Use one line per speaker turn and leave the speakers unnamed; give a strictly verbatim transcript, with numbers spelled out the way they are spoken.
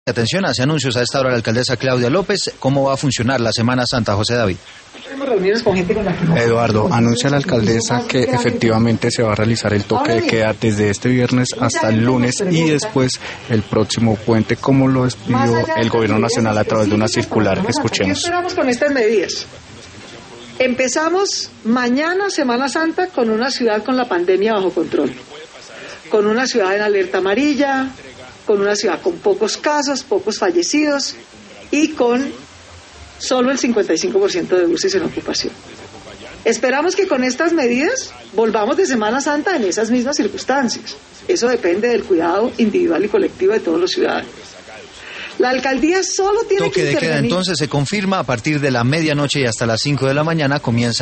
Atención, hace anuncios a esta hora la alcaldesa Claudia López. ¿Cómo va a funcionar la Semana Santa, José David?
Eduardo, anuncia la alcaldesa que efectivamente se va a realizar el toque de queda desde este viernes hasta el lunes y después el próximo puente, como lo despidió el gobierno nacional a través de una circular. Escuchemos.
¿Qué esperamos con estas medidas? Empezamos mañana Semana Santa con una ciudad con la pandemia bajo control, con una ciudad en alerta amarilla, con una ciudad con pocos casos, pocos fallecidos y con solo el cincuenta y cinco por ciento de U C I en ocupación. Esperamos que con estas medidas volvamos de Semana Santa en esas mismas circunstancias. Eso depende del cuidado individual y colectivo de todos los ciudadanos. La alcaldía solo tiene
Toque
que
de
intervenir.
queda entonces se confirma a partir de la medianoche y hasta las cinco de la mañana comienza